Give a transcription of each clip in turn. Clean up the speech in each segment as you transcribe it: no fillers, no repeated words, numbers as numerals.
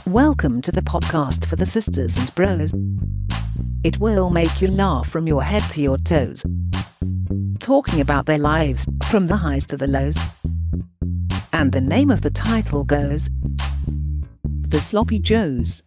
Welcome to the podcast for the sisters and bros. It will make you laugh from your head to your toes. Talking about their lives, from the highs to the lows. And the name of the title goes The Sloppy Joes.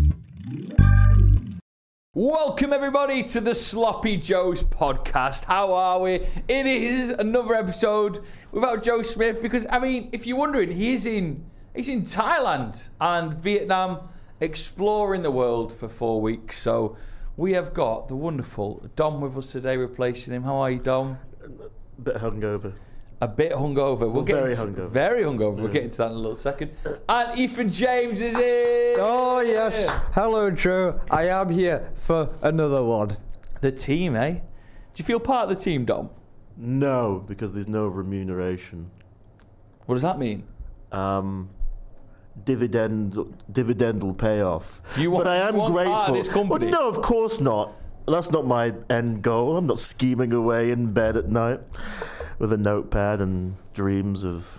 Welcome everybody to the Sloppy Joes podcast. How are we? It is another episode without Joe Smith because, I mean, if you're wondering, he's in Thailand and Vietnam exploring the world for 4 weeks. So we have got the wonderful Dom with us today replacing him. How are you, Dom? A bit hungover. A bit hungover. Very hungover. Very hungover. We'll get into that in a little second. And Ethan James is here. Oh, yes. Hello, Joe. I am here for another one. The team, eh? Do you feel part of the team, Dom? No, because there's no remuneration. What does that mean? Dividendal payoff. Do you want, but I am part grateful. of this company? Well, no, of course not. That's not my end goal. I'm not scheming away in bed at night with a notepad and dreams of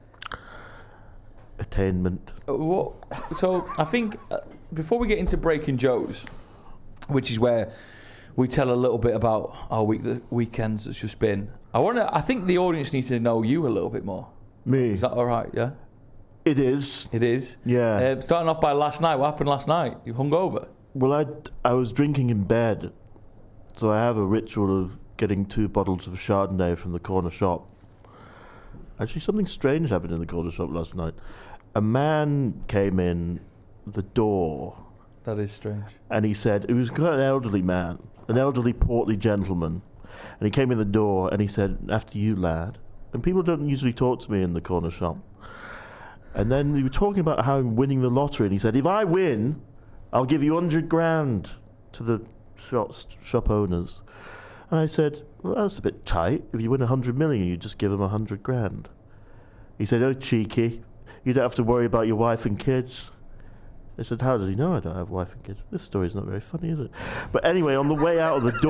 attainment. So I think before we get into Breaking Joes, which is where we tell a little bit about our the weekends that's just been, I think the audience needs to know you a little bit more. Me? Is that all right? Yeah. It is. It is. Yeah. Starting off by last night. What happened last night? You hungover? Well, I was drinking in bed, so I have a ritual of getting 2 bottles of Chardonnay from the corner shop. Actually, something strange happened in the corner shop last night. A man came in the door. That is strange. And he said, it was quite an elderly man, an elderly, portly gentleman. And he came in the door and he said, "After you, lad." And people don't usually talk to me in the corner shop. And then we were talking about how I'm winning the lottery. And he said, "If I win, I'll give you 100 grand to the shop owners." And I said, "Well, that's a bit tight. If you win 100 million, you just give them 100 grand. He said, "Oh, cheeky. You don't have to worry about your wife and kids." I said, "How does he know I don't have a wife and kids?" This story's not very funny, is it? But anyway, on the way out of the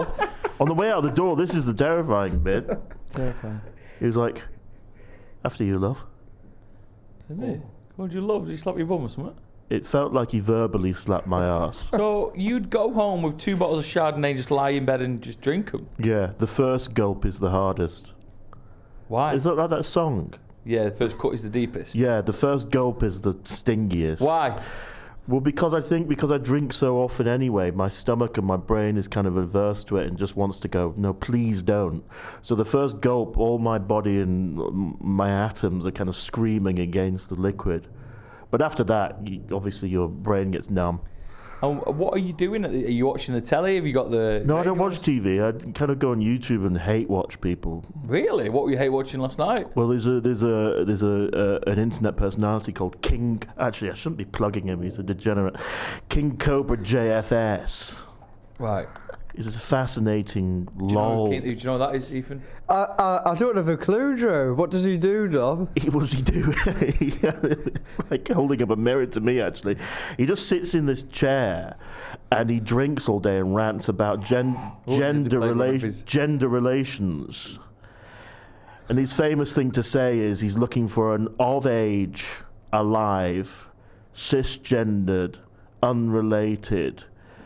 door, this is the terrifying bit. Terrifying. He was like, "After you, love." Didn't he? What did you love? Did he slap your bum or something? It felt like he verbally slapped my ass. So you'd go home with 2 bottles of Chardonnay, just lie in bed and just drink them? Yeah, the first gulp is the hardest. Why? Is that like that song? Yeah, the first cut is the deepest. Yeah, the first gulp is the stingiest. Why? Well, because I drink so often anyway, my stomach and my brain is kind of averse to it and just wants to go, "No, please don't." So the first gulp, all my body and my atoms are kind of screaming against the liquid. But after that, obviously your brain gets numb. And what are you doing? Are you watching the telly? Have you got the... No, I don't watch TV. I kind of go on YouTube and hate watch people. Really? What were you hate watching last night? Well, there's an internet personality called King. Actually, I shouldn't be plugging him. He's a degenerate. King Cobra JFS. Right. He's a fascinating lol. Do you know what that is, Ethan? I don't have a clue, Joe. What does he do, Dom? What does he do? It's like holding up a mirror to me, actually. He just sits in this chair and he drinks all day and rants about gender relations. And his famous thing to say is he's looking for an of-age, alive, cisgendered, unrelated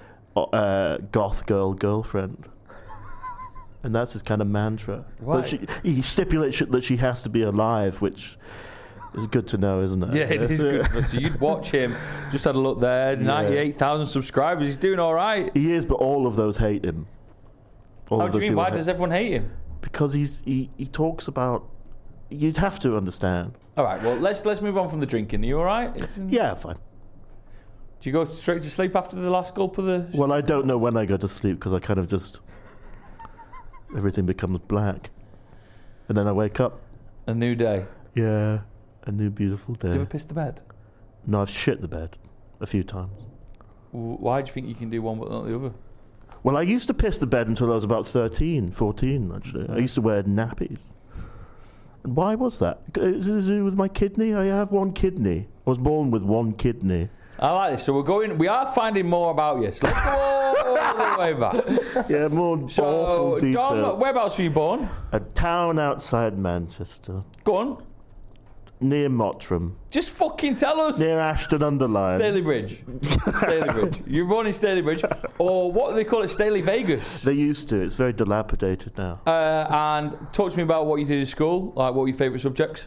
goth girlfriend. And that's his kind of mantra. Right. But he stipulates that she has to be alive, which is good to know, isn't it? Yeah, it is good. So you'd watch him. Just had a look there. 98,000 subscribers. He's doing all right. He is, but all of those hate him. How do you mean? Why does everyone hate him? Because he talks about... You'd have to understand. All right, well, let's move on from the drinking. Are you all right? Yeah, fine. Do you go straight to sleep after the last gulp of the... Well, I don't know when I go to sleep because I kind of just... Everything becomes black. And then I wake up. A new day. Yeah, a new beautiful day. Did you ever piss the bed? No, I've shit the bed a few times. Why do you think you can do one but not the other? Well, I used to piss the bed until I was about 13, 14, actually. I used to wear nappies. And why was that? Is it to do with my kidney? I have one kidney. I was born with one kidney. I like this. So we are finding more about you. So let's go all the way back. Yeah, more awful details. Dom, whereabouts were you born? A town outside Manchester. Go on. Near Mottram. Just fucking tell us. Near Ashton-under-Lyne. Staley-Bridge. Staley-Bridge. You're born in Staley-Bridge. Or what do they call it? Staley-Vegas. They used to. It's very dilapidated now. And talk to me about what you did in school. Like, what were your favourite subjects?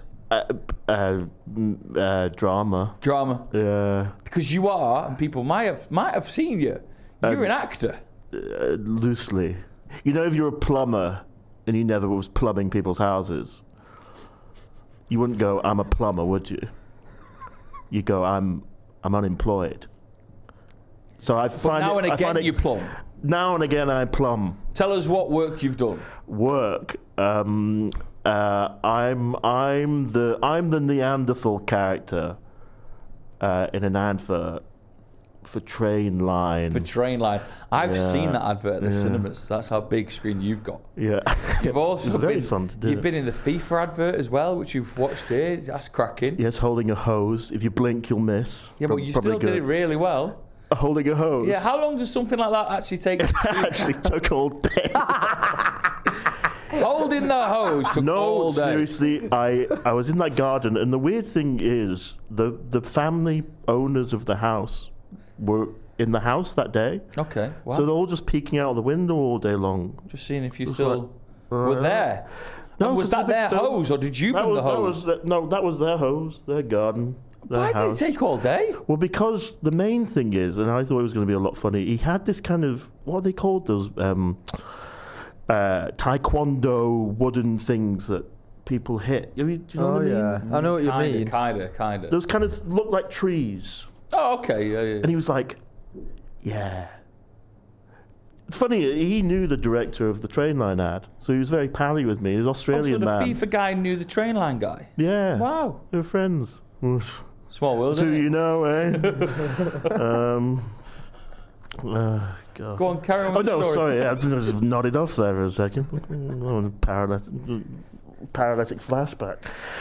Drama. Drama. Yeah. Because you are, and people might have seen you. You're an actor. Loosely. You know, if you're a plumber and you never was plumbing people's houses, you wouldn't go, I'm a plumber, would you? You go, I'm unemployed. So I find now and again you plumb. Now and again I plumb. Tell us what work you've done. Work. I'm the Neanderthal character in an advert for Trainline. For Trainline. I've seen that advert at the cinemas. That's how big screen you've got. Yeah. You've also it's very fun to do. You've been in the FIFA advert as well, which you've watched here. That's cracking. Yes, holding a hose. If you blink, you'll miss. Yeah, but you still did it really well. Holding a hose? Yeah, how long does something like that actually take? It actually took all day. Holding the hose took all day. No, seriously, I was in that garden, and the weird thing is the family owners of the house were in the house that day. Okay, wow. So they're all just peeking out the window all day long. Just seeing if you still were there. No, and was that their hose, or did you bring the hose? That was their hose, their garden. Why did it take all day? Well, because the main thing is, and I thought it was going to be a lot funny, he had this kind of, what are they called? Those taekwondo wooden things that people hit. Do you know what I mean? I know what you mean. Kind of. Those kind of look like trees. Oh, okay, yeah. And he was like, yeah. It's funny, he knew the director of the Trainline ad, so he was very pally with me. He was an Australian so the man. FIFA guy knew the Trainline guy? Yeah. Wow. They were friends. Small world, So isn't it? you know, eh? God. Go on, carry on with the no, story. sorry. I just nodded off there for a second. Paralytic flashback.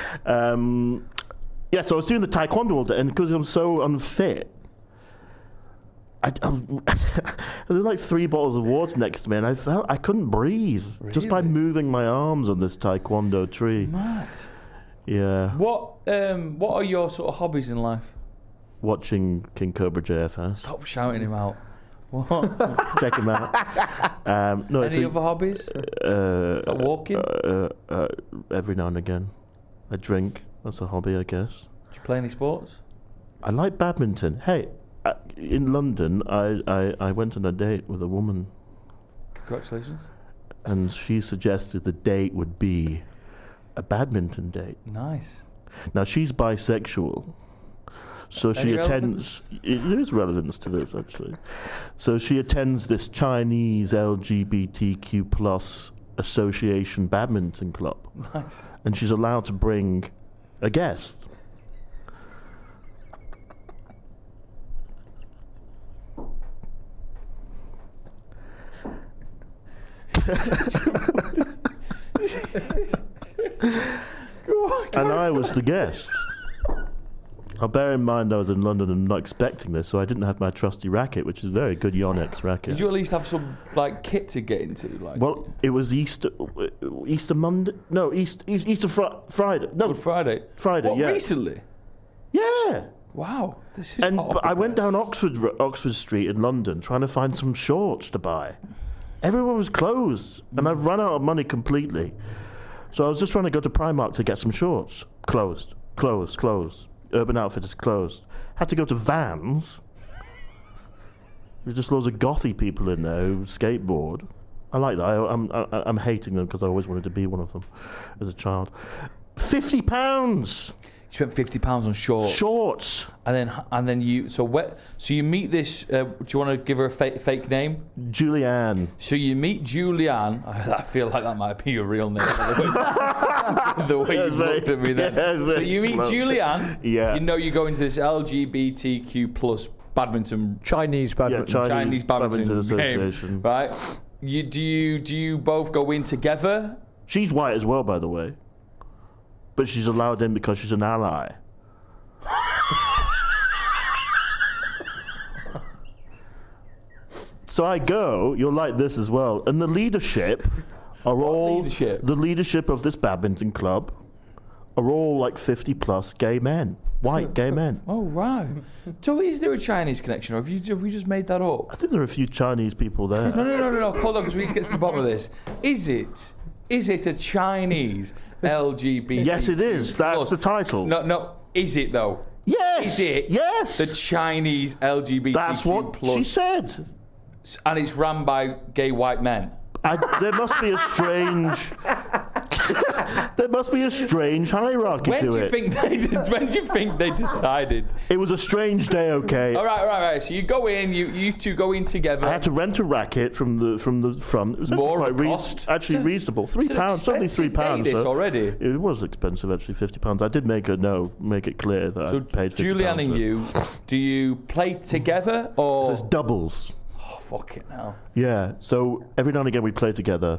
Yeah, so I was doing the taekwondo all day, and because I'm so unfit, there were like 3 bottles of water next to me, and I felt I couldn't breathe just by moving my arms on this taekwondo tree. Mad. Yeah. What are your sort of hobbies in life? Watching King Cobra JFS. Stop shouting him out. What? Check him out. No, Any other hobbies? Like walking? Every now and again. I drink. That's a hobby, I guess. Do you play any sports? I like badminton. Hey, in London, I went on a date with a woman. Congratulations. And she suggested the date would be a badminton date. Nice. Now, she's bisexual. So Any she relevance? attends. There is relevance to this, actually. So she attends this Chinese LGBTQ plus association badminton club. Nice. And she's allowed to bring a guest. And I was the guest. Now, bear in mind I was in London and not expecting this, so I didn't have my trusty racket, which is a very good Yonex racket. Did you at least have some like kit to get into? Like, Well, it was Easter Monday? No, Easter Friday. No, Good Friday. Friday, What, yeah. recently? Yeah. Wow, this is And hot off but I the went press. down Oxford Street in London trying to find some shorts to buy. Everyone was closed, and I've run out of money completely. So I was just trying to go to Primark to get some shorts. Closed. Urban Outfitters closed. Had to go to Vans. There's just loads of gothy people in there who skateboard. I like that. I'm hating them because I always wanted to be one of them as a child. £50 You spent £50 on shorts. shorts. And then you so you meet this. Do you want to give her a fake name? Julianne. So you meet Julianne. I feel like that might be your real name. The way you looked at me then. Yeah, So you meet Julianne. Yeah. You know you go into this LGBTQ plus badminton Chinese badminton. Chinese badminton game, Association. right? Do you both go in together? She's white as well, by the way. But she's allowed in because she's an ally. So I go, you'll like this as well, and the leadership are all leadership? the leadership of this badminton club are all like 50 plus gay men, white gay men. Oh, right. So is there a Chinese connection, or have we just made that up? I think there are a few Chinese people there. No. Hold on, because we need to get to the bottom of this. Is it a Chinese LGBT? Yes, it is. That's the title. No. Is it though? Yes. Is it? Yes. The Chinese LGBTQ+. That's what she said. And it's run by gay white men. There must be a strange. There must be a strange hierarchy When to do you it. think they decided? It was a strange day, okay. All right. So you go in, you two go in together. I had to rent a racket from the front. It was More actually cost? actually reasonable. £3, only £3. This already. It was expensive, actually. £50. I did make it clear that I paid £50. Julianne and you, do you play together or? So it's doubles. Oh, fuck it now. Yeah. So every now and again we play together.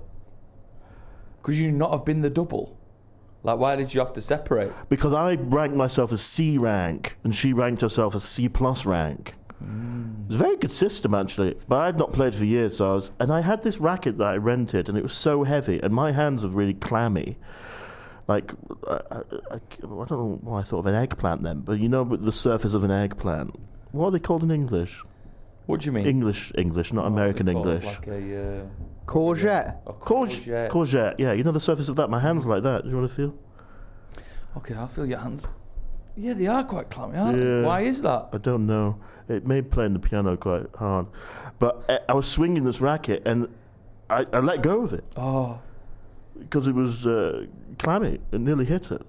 Could you not have been the double? Like, why did you have to separate? Because I ranked myself as C rank, and she ranked herself as C plus rank. It's a very good system, actually. But I had not played for years, so I had this racket that I rented, and it was so heavy, and my hands are really clammy. Like, I don't know why I thought of an eggplant then, but you know the surface of an eggplant. What are they called in English? What do you mean? English, not American English. Like a Courgette. Courgette, yeah. You know the surface of that? My hands are like that. Do you want to feel? Okay, I'll feel your hands. Yeah, they are quite clammy, aren't Yeah. they? Why is that? I don't know. It made playing the piano quite hard. But I was swinging this racket and I let go of it Oh, because it was clammy. It nearly hit it.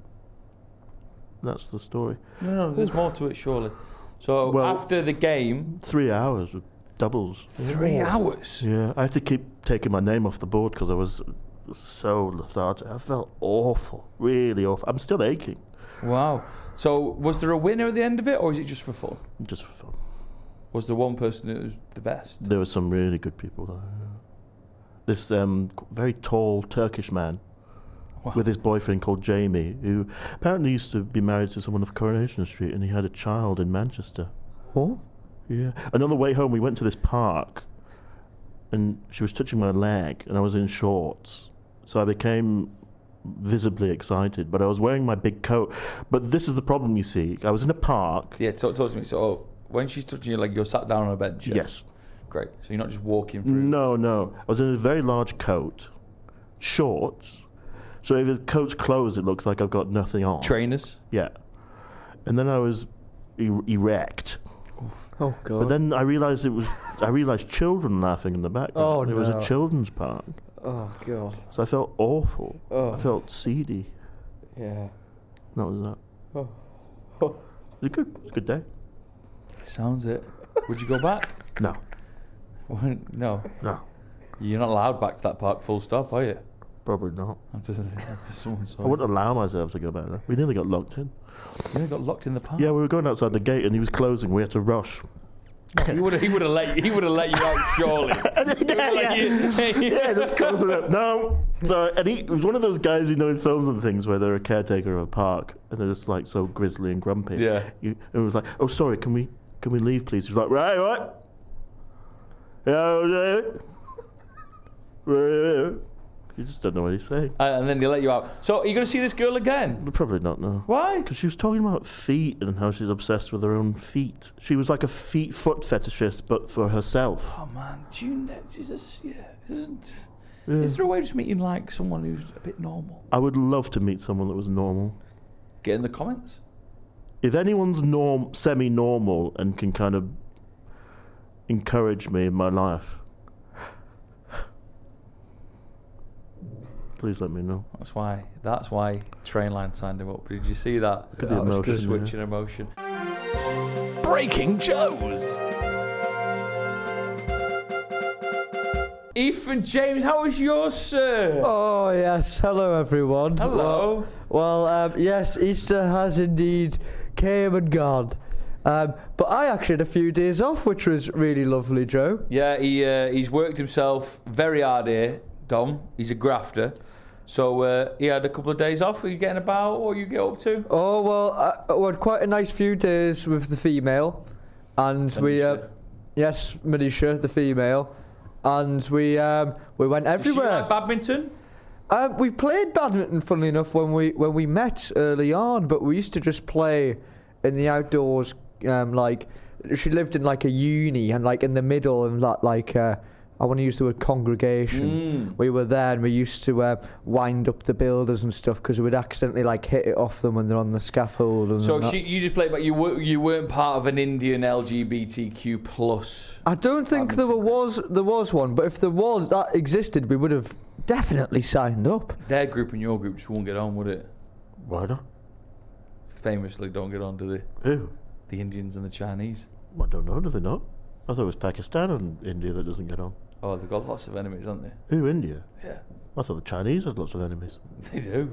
That's the story. no, there's more to it, surely. So Well- after the game, 3 hours of doubles. 3 hours. Yeah, I had to keep taking my name off the board because I was so lethargic. I felt awful, really awful. I'm still aching. Wow. So was there a winner at the end of it, or is it just for fun? Just for fun. Was there one person who was the best? There were some really good people there. This very tall Turkish man Wow. with his boyfriend called Jamie, who apparently used to be married to someone of Coronation Street, and he had a child in Manchester. Oh? Yeah. And on the way home, we went to this park, and she was touching my leg, and I was in shorts. So I became visibly excited, but I was wearing my big coat. But this is the problem, you see. I was in a park. Yeah, talk to me. So when she's touching you, like you're sat down on a bench. Yes. Great. So you're not just walking through. No. I was in a very large coat, shorts. So if the coat's closed, it looks like I've got nothing on. Trainers. Yeah. And then I was erect. Oh, God. But then I realised children laughing in the background. Oh, It was a no. children's park. Oh, God. So I felt awful. Oh. I felt seedy. Yeah. That was that. Oh. It was a good day. Sounds it. Would you go back? No. No. No. You're not allowed back to that park. Full stop, are you? Probably not. After someone saw I wouldn't allow myself to go back there. We nearly got locked in. you. You got locked in the park. Yeah, we were going outside the gate and he was closing. We had to rush. He would have let you out surely. Yeah, just closing up. No. So, and he was one of those guys you know in films and things where they're a caretaker of a park and they're just like so grizzly and grumpy. Yeah. And it was like, oh, sorry, can we leave, please? He was like, right, what? Yeah, you just don't know what he's saying. And then they let you out. So are you going to see this girl again? Probably not, no. Why? Because she was talking about feet and how she's obsessed with her own feet. She was like a foot fetishist, but for herself. Oh man, do you know, is Yeah. there a way of just meeting like someone who's a bit normal? I would love to meet someone that was normal. Get in the comments. If anyone's semi-normal and can kind of encourage me in my life, please let me know. That's why Trainline signed him up. Did you see that? Look at the That was emotion, the switch yeah. in emotion. Breaking Joes. Ethan James, how was yours, sir? Oh, yes. Hello, everyone. Hello. Well, yes, Easter has indeed came and gone. But I actually had a few days off, which was really lovely, Joe. Yeah, he's worked himself very hard here, Dom. He's a grafter. So he had a couple of days off. Are you getting about? What you get up to? Oh, well, we had quite a nice few days with the female. And Manisha. yes, Manisha, the female. And we went Is she everywhere. like badminton? We played badminton, funnily enough, when we met early on, but we used to just play in the outdoors. Like, she lived in like a uni, and like in the middle of that, like I want to use the word congregation. We were there, and we used to wind up the builders and stuff because we would accidentally like hit it off them when they're on the scaffold. And So you just played, but you weren't part of an Indian LGBTQ plus. I don't think there was one, but if there was that existed, we would have definitely signed up. Their group and your group just won't get on, would it? Why not? Famously don't get on, do they? Who? The Indians and the Chinese. I don't know. Do they not? I thought it was Pakistan and India that doesn't get on. Oh, they've got lots of enemies, haven't they? Who, India? Yeah. I thought the Chinese had lots of enemies. They do.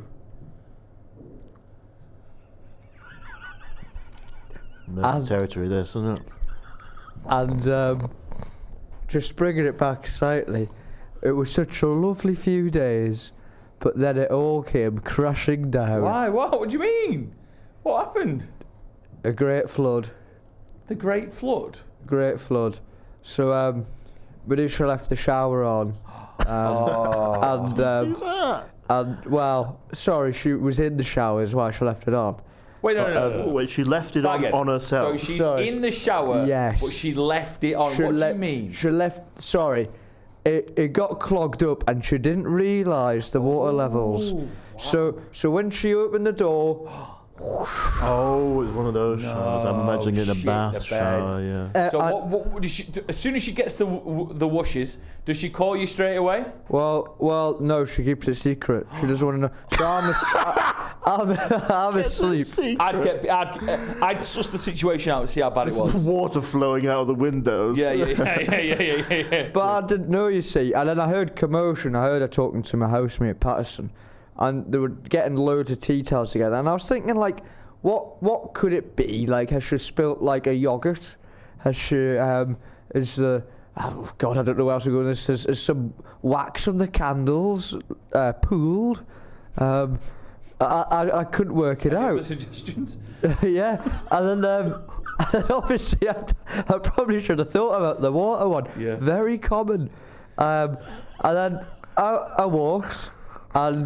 American territory, this, isn't it? And just bringing it back slightly, it was such a lovely few days, but then it all came crashing down. Why? What do you mean? What happened? A great flood. The Great Flood? Great flood. So, Manisha left the shower on. And well, sorry, she was in the shower is why she left it on. Wait, no. Wait, she left it on herself. So she's in the shower, yes, but she left it on. What do you mean? She left, sorry, it got clogged up and she didn't realise the water levels. Wow. So when she opened the door... Oh, it's one of those showers. I'm imagining it in a bath shower, yeah. So what does she, as soon as she gets the whooshes, does she call you straight away? Well, no, she keeps it secret. She doesn't want to know. So I'm asleep. I'd suss the situation out and see how bad it was. Water flowing out of the windows. Yeah. But I didn't know, you see. And then I heard commotion. I heard her talking to my housemate Patterson, and they were getting loads of tea towels together. And I was thinking, like, what could it be? Like, has she spilt like a yogurt? Has she oh God, I don't know where else to go with this. Is some wax on the candles pooled? I couldn't work it out. Suggestions? Yeah, and then obviously I probably should have thought about the water one. Yeah. Very common. And then I walked, and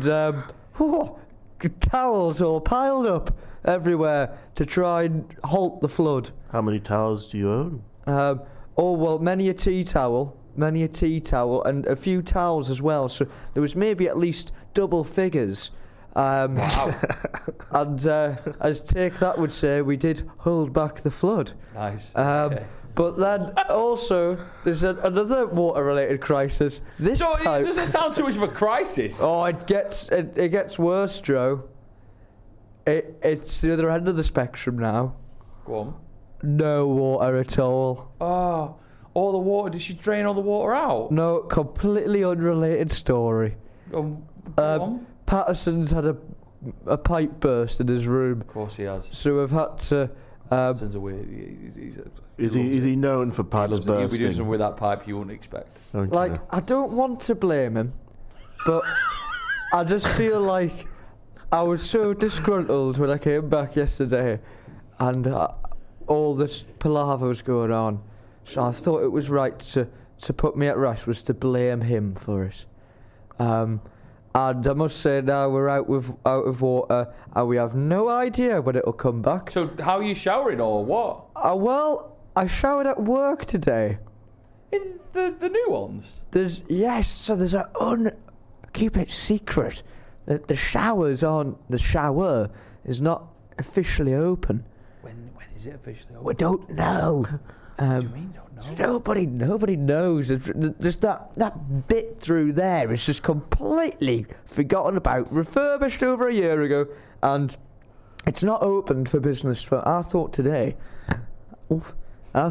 towels all piled up everywhere to try and halt the flood. How many towels do you own? Many a tea towel, and a few towels as well. So there was maybe at least double figures. Wow. And as Take That would say, we did hold back the flood. Nice. Okay. But then also there's another water-related crisis. This time, it doesn't sound too much of a crisis. Oh, it gets worse, Joe. It's the other end of the spectrum now. Go on. No water at all. Oh, all the water. Did she drain all the water out? No, completely unrelated story. Go on. Patterson's had a pipe burst in his room. Of course he has. So we've had to. Sounds a weird. Is he known for pipes bursting? You'll be doing something with that pipe you wouldn't expect. Okay. Like, I don't want to blame him, but I just feel like I was so disgruntled when I came back yesterday, and all this palaver was going on. So I thought it was right to put me at rest was to blame him for it. And I must say now we're out of water, and we have no idea when it'll come back. So how are you showering or what? Well, I showered at work today. In the new ones? There's keep it secret. The shower is not officially open. When is it officially open? We don't know. What do you mean don't know? Nobody knows. Just that bit through there is just completely forgotten about. Refurbished over a year ago, and it's not opened for business. For I thought today, I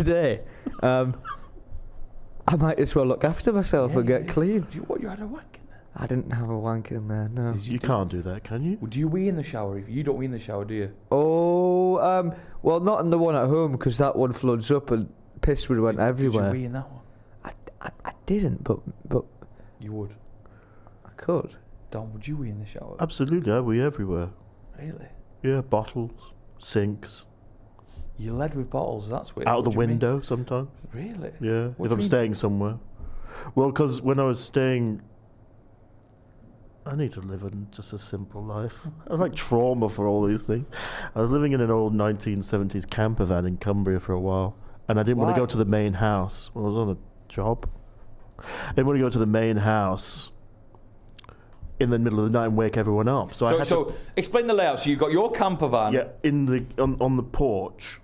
might as well look after myself and get clean. You had a wank in there? I didn't have a wank in there, no. You can't do that, can you? Well, do you wee in the shower? You don't wee in the shower, do you? Oh, well, not in the one at home, because that one floods up and piss went everywhere. Did you wee in that one? I didn't, but you would. I could. Don, would you wee in the shower? Absolutely, I wee everywhere. Really? Yeah, bottles, sinks. You led with bottles, that's weird. Out of What the do you mean? window sometimes. Really? Yeah, What if do I'm you staying somewhere. Well, because when I was staying I need to live in just a simple life. I have like trauma for all these things. I was living in an old 1970s camper van in Cumbria for a while, and I didn't want to go to the main house. I was on a job. I didn't want to go to the main house in the middle of the night and wake everyone up. So explain the layout. So you've got your camper van. Yeah, on the porch.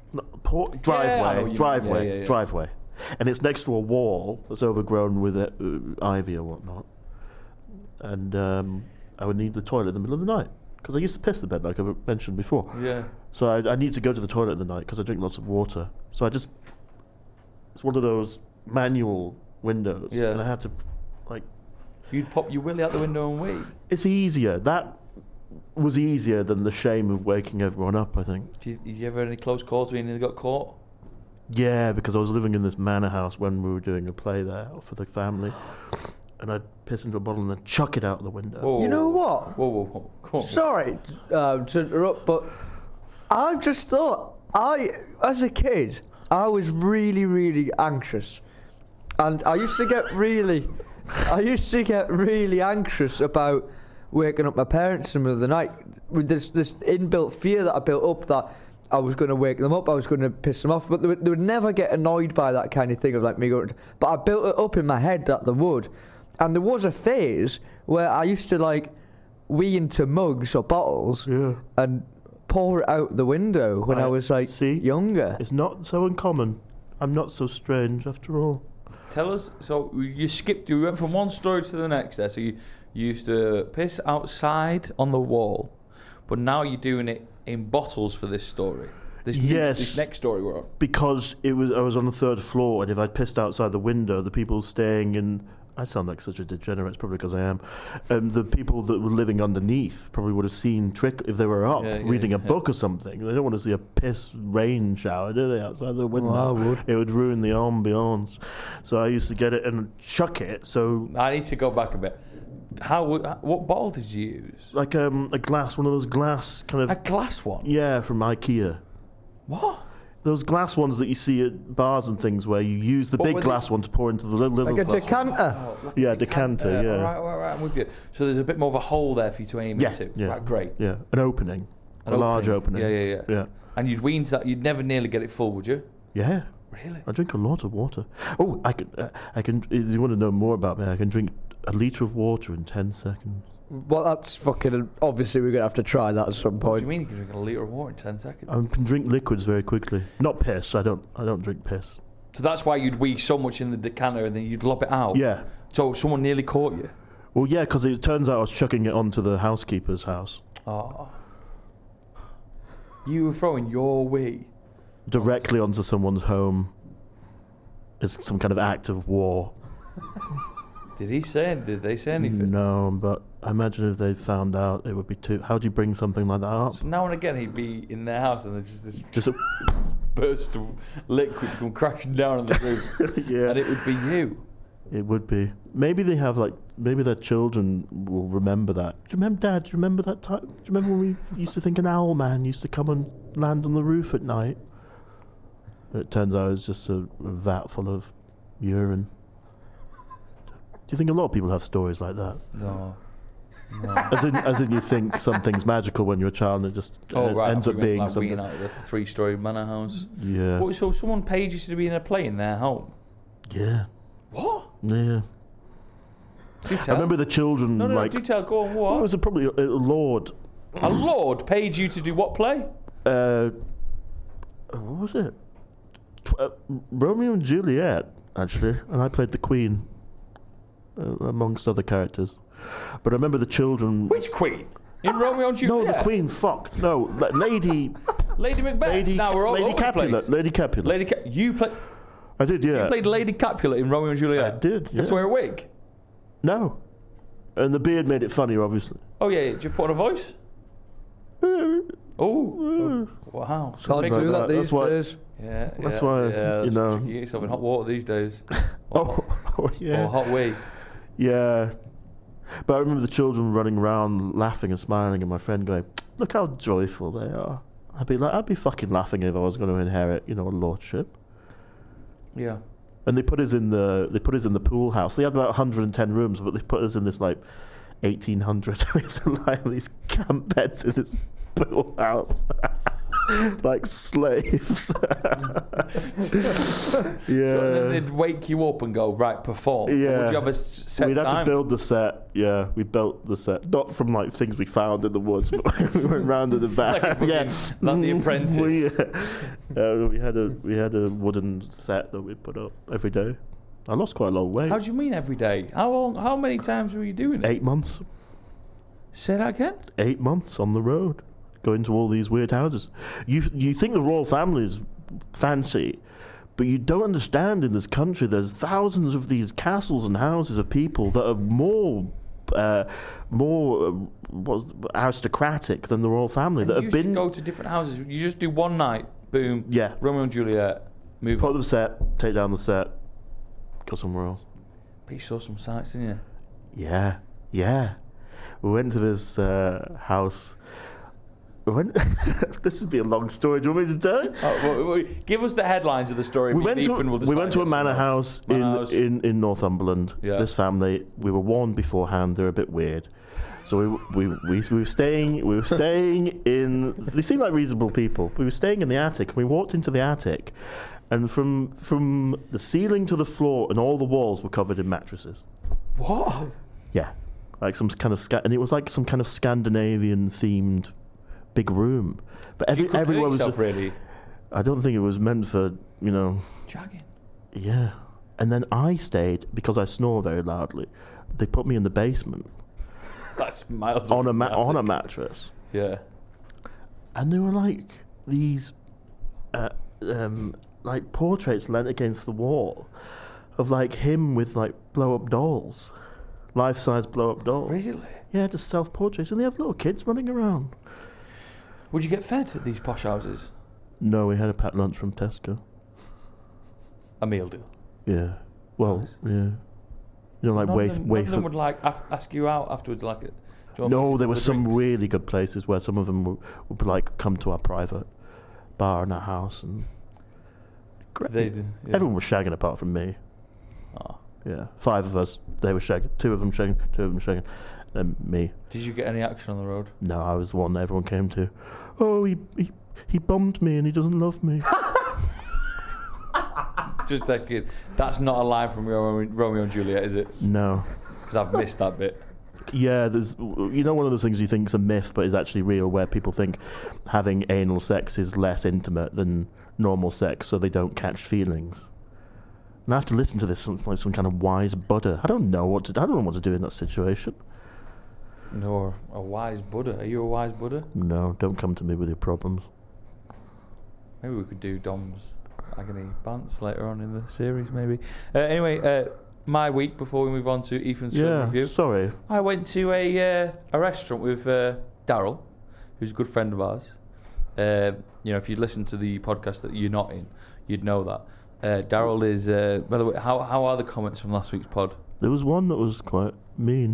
Driveway. And it's next to a wall that's overgrown with ivy or whatnot. And I would need the toilet in the middle of the night because I used to piss the bed, like I mentioned before. Yeah. So I need to go to the toilet in the night because I drink lots of water. So it's one of those manual windows. Yeah. And I had to, like... You'd pop your willy out the window and wait. It's easier. That was easier than the shame of waking everyone up, I think. Did you ever have any close calls where you nearly got caught? Yeah, because I was living in this manor house when we were doing a play there for the family. And I'd piss into a bottle and then chuck it out the window. Whoa, You know what? Whoa. Come on. Sorry to interrupt, but I've just thought, as a kid, I was really, really anxious. And I used to get really anxious about waking up my parents in the middle of the night with this inbuilt fear that I built up that I was going to wake them up, I was going to piss them off, but they would never get annoyed by that kind of thing of like me going. But I built it up in my head that they would, and there was a phase where I used to like wee into mugs or bottles and pour it out the window when I was like younger. It's not so uncommon. I'm not so strange after all. Tell us. So you went from one story to the next there. So you used to piss outside on the wall, but now you're doing it in bottles for this story. This next story we're on. Because I was on the third floor, and if I'd pissed outside the window, the people staying in... I sound like such a degenerate, it's probably because I am. The people that were living underneath probably would have seen if they were up reading a book or something. They don't want to see a piss rain shower, do they, outside the window? Well, I would. It would ruin the ambiance. So I used to get it and chuck it. So I need to go back a bit. What bottle did you use? like a glass, one of those glass kind of... A glass one? Yeah, from IKEA. What? Those glass ones that you see at bars and things where you use the big glass one to pour into the little Like a glass decanter. one. Yeah, decanter, yeah. Right, I'm with you. So there's a bit more of a hole there for you to aim into. Yeah. Right, great. Yeah, an opening. A large opening. Yeah. And you'd wean that. You'd never nearly get it full, would you? Yeah. Really? I drink a lot of water. Oh, I can. If you want to know more about me, I can drink a litre of water in 10 seconds. Well, that's fucking... Obviously, we're going to have to try that at some point. What do you mean you can drink a litre of water in 10 seconds? I can drink liquids very quickly. Not piss. I don't drink piss. So that's why you'd wee so much in the decanter and then you'd lob it out? Yeah. So someone nearly caught you? Well, yeah, because it turns out I was chucking it onto the housekeeper's house. Oh. You were throwing your wee? Directly onto someone's home. It's some kind of act of war. Did they say anything? No, but I imagine if they found out, it would be too... How do you bring something like that up? So now and again he'd be in their house and there's just this burst of liquid come crashing down on the roof. Yeah. And it would be you. It would be. Maybe they have maybe their children will remember that. Do you remember, Dad? Do you remember that time? Do you remember when we used to think an owl man used to come and land on the roof at night? It turns out it's just a vat full of urine. Do you think a lot of people have stories like that? No. As in you think something's magical when you're a child and it just ends up being something. Like out of the 3-story manor house. Yeah. What, so someone paid you to be in a play in their home? Yeah. What? Yeah. Do tell. I remember the children No, do tell. Go on, what? Well, it was probably a lord. A lord paid you to do what play? What was it? Romeo and Juliet, actually. And I played the Queen, amongst other characters. But I remember the children... Which Queen? In Romeo and Juliet? No, the Queen, fuck. No, Lady... Lady Macbeth. Now we're all Lady over the Capulet. place. Lady Capulet. You played... I did, yeah. You played Lady Capulet in Romeo and Juliet? I did, You have to wear a wig? No. And the beard made it funnier, obviously. Oh, yeah. Did you put on a voice? Oh. Wow. Can't do that these days. Yeah. That's why, you know... You get yourself in hot water these days. Oh, yeah. Or hot wee. Yeah. But I remember the children running around laughing and smiling and my friend going, look how joyful they are. I'd be fucking laughing if I was going to inherit, a lordship. Yeah. And they put us in the pool house. They had about 110 rooms, but they put us in this 1800. We had to lie on these camp beds in this pool house. Like slaves. Yeah. So then they'd wake you up and go, right, perform. Or Yeah. would you have a set We'd have time? to build the set. Yeah, we built the set. Not from like things we found in the woods, but we went round in the van. Like fucking- Yeah. like The Apprentice. We had a wooden set that we put up every day. I lost quite a lot of weight. How do you mean every day? How many times were you doing it? 8 months. Say that again? 8 months on the road, going to all these weird houses. You think the royal family is fancy, but you don't understand in this country there's thousands of these castles and houses of people that are more aristocratic than the royal family. And That you have used to been go to different houses. You just do one night, boom, yeah. Romeo and Juliet, move Put on. the set, take down the set, go somewhere else. But you saw some sights, didn't you? Yeah, yeah. We went to this house. This would be a long story. Do you want me to tell it? Give us the headlines of the story. We went Ethan will to decide a manor yes or no. house Manor house. in Northumberland. Yeah. This family, we were warned beforehand. They're a bit weird, so we were staying in. They seem like reasonable people. We were staying in the attic, and we walked into the attic, and from the ceiling to the floor and all the walls were covered in mattresses. What? Yeah, like some kind of and it was like some kind of Scandinavian themed big room. But You could hurt everyone was. yourself, really. I don't think it was meant for Jagging. Yeah. And then I stayed because I snore very loudly. They put me in the basement That's miles on a away from on a the attic. mattress, Yeah. and there were like these like portraits leant against the wall of like him with like blow up dolls, life size blow up dolls. Really? Yeah, just self portraits, and they have little kids running around. Would you get fed at these posh houses? No, we had a packed lunch from Tesco. A meal deal. Yeah. Well, Nice. yeah. You know, like None of them wafer. would like ask you out afterwards, like it. No, there were some really good places where some of them would like come to our private bar in our house, and They did. Yeah. everyone was shagging apart from me. Oh. Yeah, 5 of us. They were shagging. 2 of them shagging. 2 of them shagging. And me. Did you get any action on the road? No, I was the one that everyone came to. Oh, he bummed me and he doesn't love me. Just checking. That's not a line from Romeo and Juliet, is it? No. Because I've missed that bit. Yeah, there's one of those things you think is a myth but is actually real, where people think having anal sex is less intimate than normal sex, so they don't catch feelings. And I have to listen to this like some kind of wise Buddha. I don't know what to do in that situation. Or a wise Buddha. Are you a wise Buddha? No, don't come to me with your problems. Maybe we could do Dom's agony bants later on in the series, maybe. Anyway, my week before we move on to Ethan's film review. Sorry. I went to a restaurant with Daryl, who's a good friend of ours. If you listen to the podcast that you're not in, you'd know that. Daryl is. By the way, how are the comments from last week's pod? There was one that was quite mean.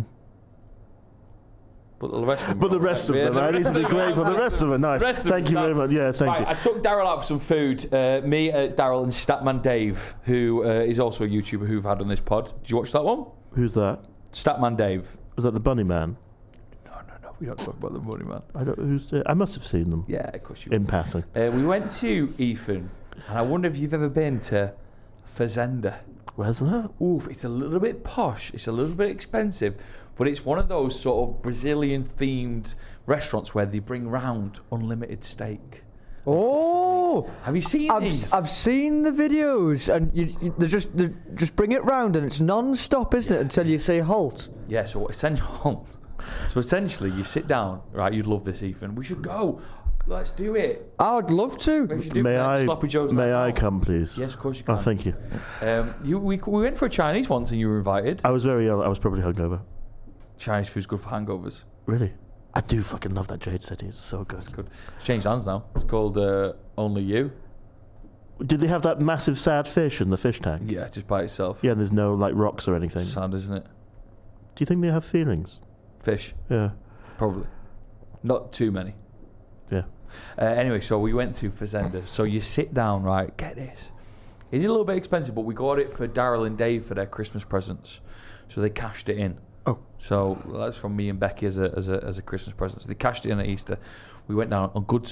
But the rest of them. But the rest of them, I need to be grateful. The rest of them are nice. Rest of them Thank you very much. Yeah, thank Right, you. I took Daryl out for some food. Me, Daryl, and Statman Dave, who is also a YouTuber who've had on this pod. Did you watch that one? Who's that? Statman Dave. Was that the bunny man? No, we don't talk about the money, man. I must have seen them Yeah, of course you. in passing. We went to Ethan, and I wonder if you've ever been to Fazenda. Where's that? Oof, it's a little bit posh. It's a little bit expensive, but it's one of those sort of Brazilian-themed restaurants where they bring round unlimited steak. Oh, Have you seen these? I've seen the videos, and they just bring it round, and it's non-stop, isn't it, until you say halt. Yeah, so essentially, you sit down, right? You'd love this, Ethan. We should go. Let's do it. I'd love to. We should do May it. I? Sloppy Joe's May right I now. come, please? Yes, of course you Oh, can. thank you. We went for a Chinese once, and you were invited. I was very ill. I was probably hungover. Chinese food's good for hangovers. Really? I do fucking love that Jade City. It's so good. Good. It's changed hands now. It's called Only You. Did they have that massive sad fish in the fish tank? Yeah, just by itself. Yeah, and there's no like rocks or anything. Sad, isn't it? Do you think they have feelings? Fish, Yeah. probably. Not too many. Yeah. Anyway, so we went to Fazenda. So you sit down, right? Get this. It's a little bit expensive, but we got it for Daryl and Dave for their Christmas presents. So they cashed it in. Oh. So that's from me and Becky as a Christmas present. So they cashed it in at Easter. We went down on Good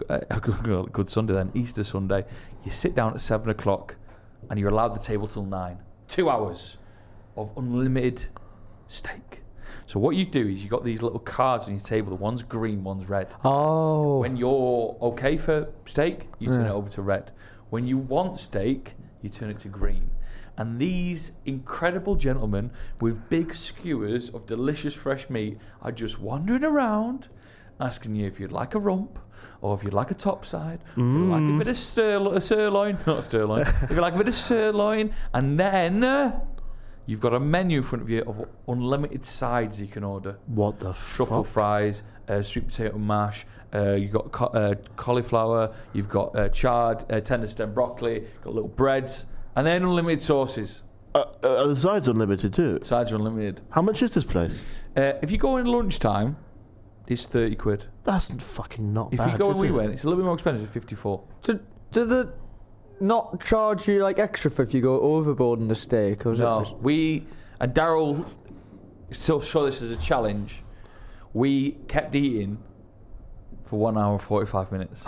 Sunday then, Easter Sunday. You sit down at 7 o'clock and you're allowed the table till 9. 2 hours of unlimited steak. So what you do is you got these little cards on your table. The one's green, one's red. Oh. When you're okay for steak, you turn it over to red. When you want steak, you turn it to green. And these incredible gentlemen with big skewers of delicious fresh meat are just wandering around asking you if you'd like a rump or if you'd like a topside, if you'd like a bit of sirloin, not sirloin, if you like a bit of sirloin, and then you've got a menu in front of you of unlimited sides you can order. What the Truffle fuck? fries, sweet potato mash, you've got cauliflower, you've got charred tender stem broccoli, got little breads, and then unlimited sauces. Are the sides unlimited too? Sides are unlimited. How much is this place? If you go in lunchtime, it's 30 quid. That's fucking not If bad. you go when is we it? went, it's a little bit more expensive, 54. Do they not charge you like extra for if you go overboard in the steak? Or is it No, just- we and Daryl still saw this as a challenge. We kept eating for 1 hour and 45 minutes.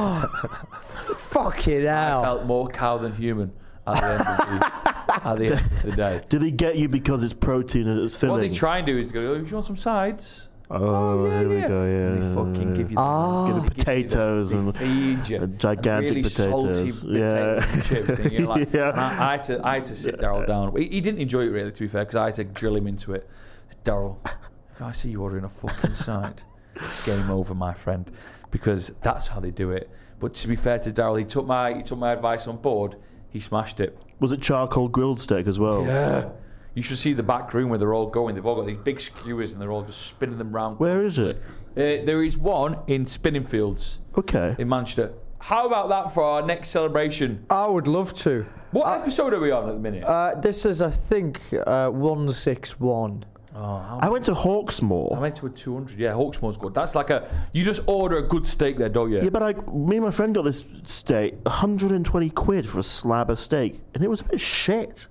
Fucking I hell. felt more cow than human at the end of the day. Do they get you because it's protein and it's filling? What they try and do is go, oh, you want some sides? Oh, yeah, here we yeah. go, yeah. And they fucking give you Get the potatoes and feed you gigantic really potatoes. salty potatoes and chips. And you're like, Yeah. and I had to sit Daryl down. He didn't enjoy it really, to be fair, because I had to drill him into it. Daryl, if I see you ordering a fucking side, game over, my friend, because that's how they do it. But to be fair to Daryl, he took my advice on board. He smashed it. Was it charcoal grilled steak as well? Yeah. You should see the back room where they're all going. They've all got these big skewers and they're all just spinning them round. Where is it? There is one in Spinningfields Okay. in Manchester. How about that for our next celebration? I would love to. What episode are we on at the minute? This is, I think, 161. Oh, I went to Hawksmoor. I went to a 200. Yeah, Hawksmoor's good. That's like you just order a good steak there, don't you? Yeah, but me and my friend got this steak, 120 quid for a slab of steak, and it was a bit shit.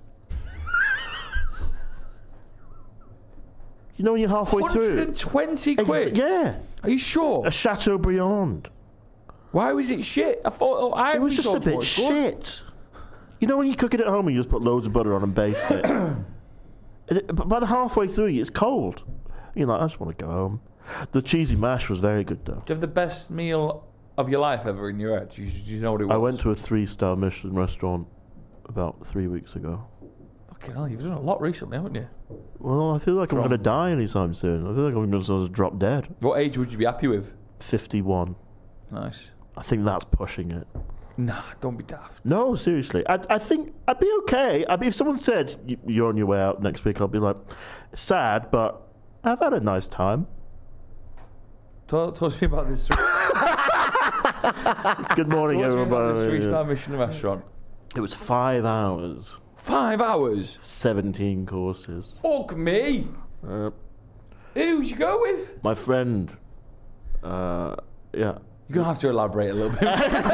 You know when you're halfway through? 120 quid? Yeah. Are you sure? A Chateaubriand. Why was it shit? I thought It was just a bit shit. You know when you cook it at home and you just put loads of butter on and baste it? But by the halfway through, it's cold. You're like, I just want to go home. The cheesy mash was very good, though. Do you have the best meal of your life ever in your head? Do you know what it was? I went to a 3-star Michelin restaurant about 3 weeks ago. Fucking hell, you've done a lot recently, haven't you? Well, I feel like I'm going to die anytime soon. I feel like I'm going to drop dead. What age would you be happy with? 51. Nice. I think that's pushing it. Nah, don't be daft. No, seriously. I think I'd be okay. If someone said, you're on your way out next week, I'll be like, sad, but I've had a nice time. Talk to me about this. Good morning, Talk to me about this everybody. 3-star Michelin restaurant. It was 5 hours. 5 hours? 17 courses. Fuck me. Who'd you go with? My friend. Yeah. You're going to have to elaborate a little bit.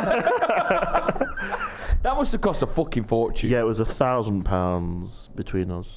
That must have cost a fucking fortune. Yeah, it was £1,000 between us.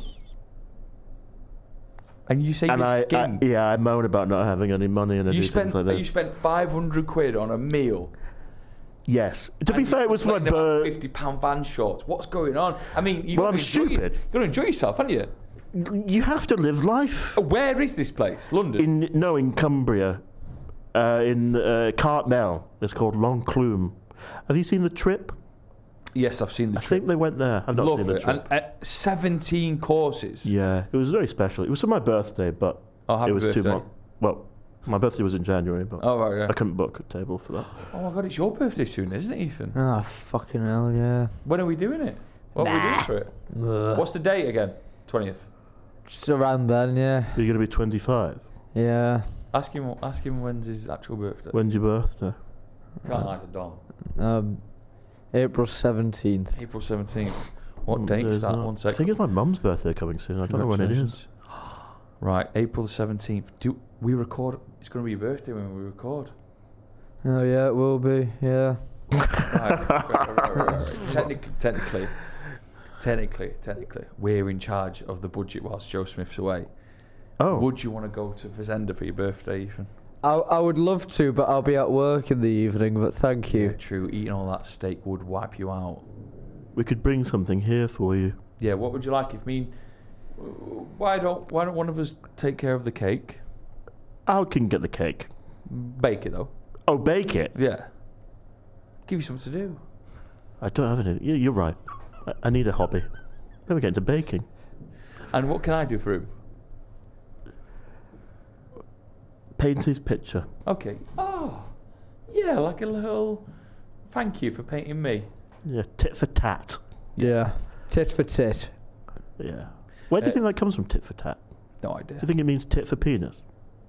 And you say And you're skinned. I moan about not having any money and I do things like this. You spent 500 quid on a meal. Yes. To be and fair, you're it was for my complaining about birthday. £50 van shorts. What's going on? I mean, you've Well, got I'm to enjoy stupid. You've got to enjoy yourself, haven't you? You have to live life. Where is this place? London? In Cumbria. In Cartmel. It's called Lonclume. Have you seen The Trip? Yes, I've seen the I trip. think they went there. I've not Love seen The it. Trip. And 17 courses. Yeah, it was very special. It was for my birthday, but Happy it was birthday. too much. Well, my birthday was in January, but Oh, right, yeah. I couldn't book a table for that. Oh, my God, it's your birthday soon, isn't it, Ethan? Ah, fucking hell, yeah. When are we doing it? What are we doing for it? What's the date again? 20th. Just around then, yeah. Are you going to be 25? Yeah. Ask him when's his actual birthday. When's your birthday? Can't lie to Dom. April 17th. April 17th. What date's that? 1 I second. think it's my mum's birthday coming soon. I don't know when it is. Congratulations. Right, April the 17th. Do we record? It's going to be your birthday when we record. Oh, yeah, it will be, yeah. Right. Technically, we're in charge of the budget whilst Joe Smith's away. Oh. Would you want to go to Fazenda for your birthday, Ethan? I would love to, but I'll be at work in the evening. But thank Yeah, you. true. Eating all that steak would wipe you out. We could bring something here for you. Yeah, what would you like? Why don't one of us take care of the cake? I can get the cake. Bake it though. Oh, bake it? Yeah. Give you something to do. I don't have anything. Yeah, you're right. I need a hobby. Maybe get into baking. And what can I do for him? Paint his picture. Okay. Oh, yeah, like a little thank you for painting me. Yeah, tit for tat. Yeah. Tit for tit. Yeah. Where do you think that comes from, tit for tat? No idea. Do you think it means tit for penis?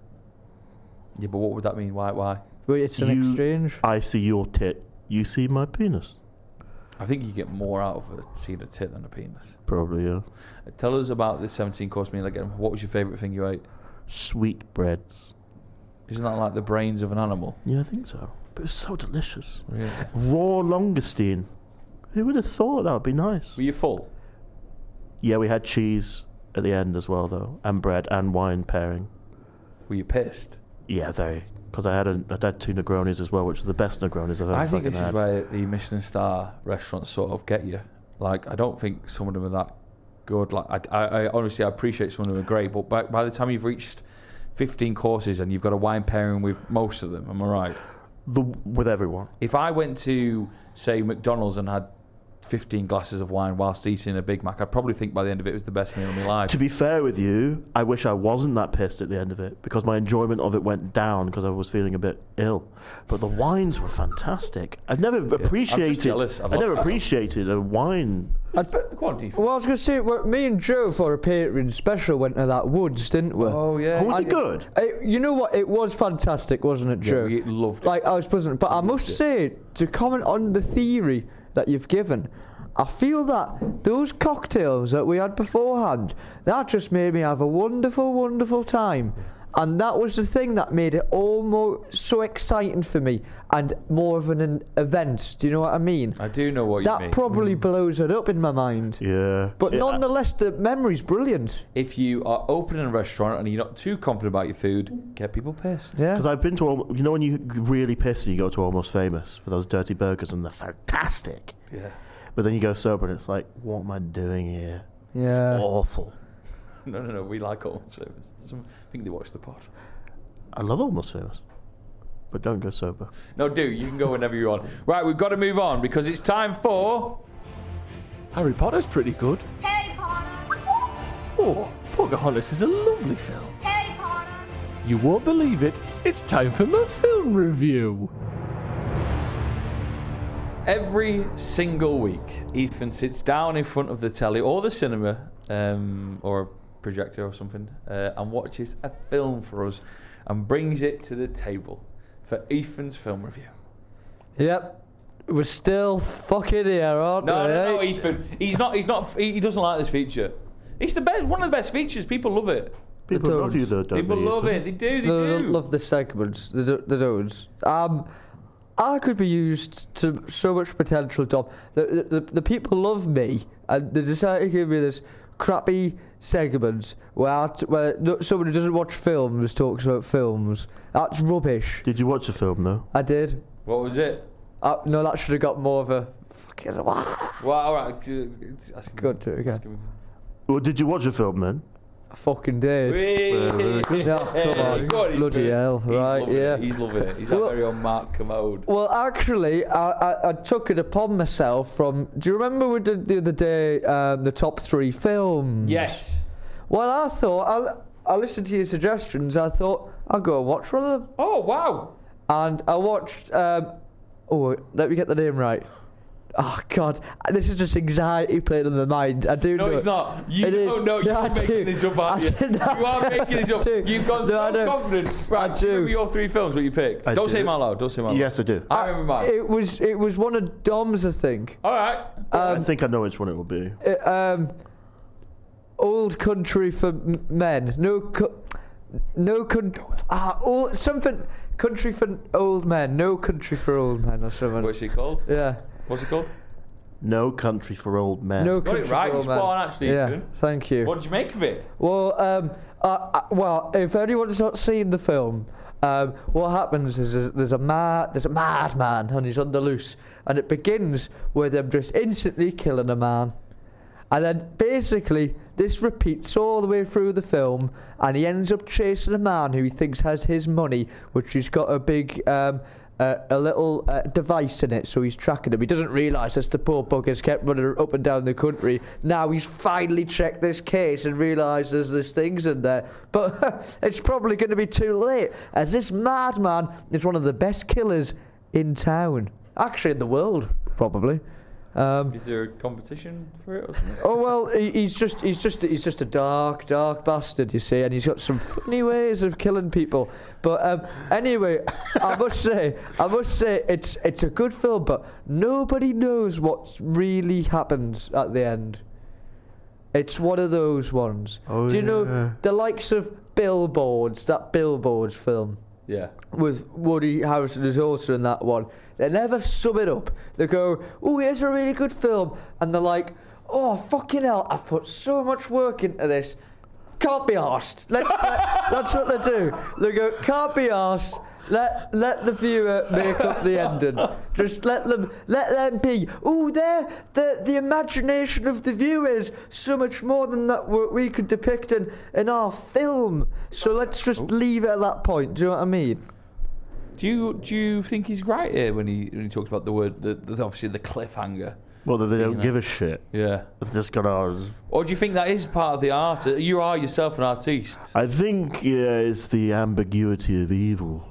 Yeah, but what would that mean? Why? Wait, it's an exchange. I see your tit, you see my penis. I think you get more out of seeing a tit than a penis. Probably, yeah. Tell us about the 17-course meal again. What was your favourite thing you ate? Sweetbreads. Isn't that like the brains of an animal? Yeah, I think so. But it's so delicious. Really? Raw langoustine. Who would have thought that would be nice? Were you full? Yeah, we had cheese at the end as well, though, and bread and wine pairing. Were you pissed? Yeah, very. Because I had 2 Negronis as well, which are the best Negronis I've ever I think fucking this had. is where the Michelin star restaurants sort of get you. Like, I don't think some of them are that good. Like, I honestly, I appreciate some of them are great, but by the time you've reached 15 courses and you've got a wine pairing with most of them, am I right? With everyone. If I went to, say, McDonald's and had 15 glasses of wine whilst eating a Big Mac, I'd probably think by the end of it was the best meal of my life. To be fair with you, I wish I wasn't that pissed at the end of it because my enjoyment of it went down because I was feeling a bit ill. But the wines were fantastic. I've never appreciated. jealous. I never appreciated a wine. Go on, Deef. Well, I was going to say, me and Joe for a Patreon special went to that Woods, didn't we? Oh, yeah. Was it good? You know what? It was fantastic, wasn't it, Joe? Yeah, we loved it. Like, I was buzzing. But I must say, to comment on the theory that you've given, I feel that those cocktails that we had beforehand, that just made me have a wonderful, wonderful time. And that was the thing that made it almost so exciting for me and more of an event. Do you know what I mean? I do know what you mean. That probably blows it up in my mind. Yeah. But Yeah, nonetheless, the memory's brilliant. If you are opening a restaurant and you're not too confident about your food, get people pissed. Yeah. Because I've been to, you know, when you really piss, you go to Almost Famous for those dirty burgers, and they're fantastic. Yeah. But then you go sober, and it's like, what am I doing here? Yeah. It's awful. No. We like Almost Famous. I think they watch the pod. I love Almost Famous, but don't go sober. No, do. You can go whenever you want. Right, we've got to move on because it's time for... Harry Potter's pretty good. Harry Potter. Oh, Pocahontas is a lovely film. Harry Potter. You won't believe it. It's time for my film review. Every single week, Ethan sits down in front of the telly or the cinema or a projector or something and watches a film for us and brings it to the table for Ethan's film review. Yep. We're still fucking here, aren't we? No, Ethan. He doesn't like this feature. It's the best, one of the best features. People love it. People love you, though, don't People they, love Ethan? it. They do. Love the segments. The zones. I could be used to so much potential, Tom. The people love me, and they decide to give me this crappy segment where somebody who doesn't watch films talks about films. That's rubbish. Did you watch the film, though? I did. What was it? No, that should have got more of a fucking. Well, all right. Go to it again. Well, did you watch the film, then? I fucking did. Yeah, come on. Bloody hell, right, yeah. He's loving it. He's our very own Mark Commode. Well, actually, I took it upon myself from... Do you remember we did the other day the top 3 films? Yes. Well, I thought... I listened to your suggestions. I thought, I'll go and watch one of them. Oh, wow. And I watched... let me get the name right. Oh, God. This is just anxiety playing on the mind. I do know. No, it's not. You It is. don't know. No, I You're making do. this up, aren't I you? do. You are making this up. I do. You've gone No, I so do. confident. Right, I do you do. remember your 3 films, what you picked? I Don't do. say them out loud. Don't say them out loud. Yes, I do. I remember mine. It was one of Dom's, I think. All right. I think I know which one it will be. Old Country for Men. Something. Country for Old Men. No Country for Old Men or something. What's it called? Yeah. What's it called? No Country for Old Men. No Got Country it right. for You Old Men. spot on, actually. Yeah. Ethan. Thank you. What did you make of it? Well, Well, if anyone's not seen the film, what happens is there's a madman and he's on the loose, and it begins with him just instantly killing a man, and then basically this repeats all the way through the film, and he ends up chasing a man who he thinks has his money, which he's got a big a little device in it, so he's tracking him. He doesn't realise this. The poor bugger's kept running up and down the country. Now he's finally checked this case and realises there's things in there. But it's probably going to be too late, as this madman is one of the best killers in town. Actually, in the world, probably. Is there a competition for it or something? Oh well, he's just a dark bastard, you see, and he's got some funny ways of killing people. But anyway, I must say it's a good film, but nobody knows what really happens at the end. It's one of those ones. Oh, do you know the likes of Billboards? That Billboards film. Yeah. With Woody Harrelson is also in that one. They never sum it up. They go, oh, here's a really good film. And they're like, oh, fucking hell, I've put so much work into this. Can't be arsed. That's what they do. They go, can't be arsed. Let the viewer make up the ending. Just let them be. Oh, the imagination of the viewer is so much more than that we could depict in our film. So let's just leave it at that point. Do you know what I mean? Do you think he's right here when he talks about the word, obviously the cliffhanger? Well, that they don't give a shit. Yeah. They've just got ours. Or do you think that is part of the art? You are yourself an artiste. I think it's the ambiguity of evil.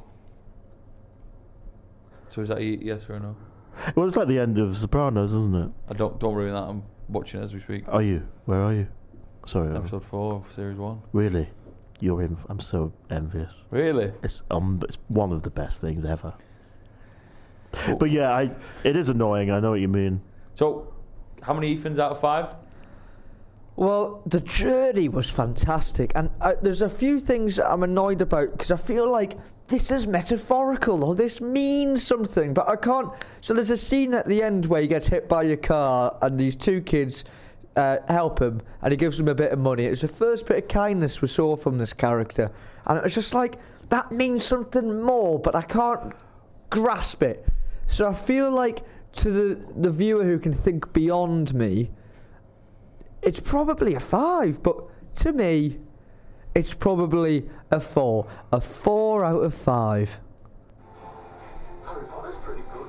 So is that a yes or a no? Well, it's like the end of Sopranos, isn't it? I don't ruin that. I'm watching it as we speak. Are you? Where are you? Sorry. Episode 4 of series 1. Really? You're in. I'm so envious. Really? It's one of the best things ever. But yeah, it is annoying. I know what you mean. So, how many Ethans out of 5? Well, the journey was fantastic, and there's a few things I'm annoyed about because I feel like this is metaphorical or this means something, but I can't. So there's a scene at the end where he gets hit by a car and these two kids help him, and he gives them a bit of money. It's the first bit of kindness we saw from this character, and it's just like that means something more, but I can't grasp it. So I feel like to the viewer who can think beyond me, it's probably a 5, but to me, it's probably a 4. A 4 out of 5. Harry Potter's pretty good.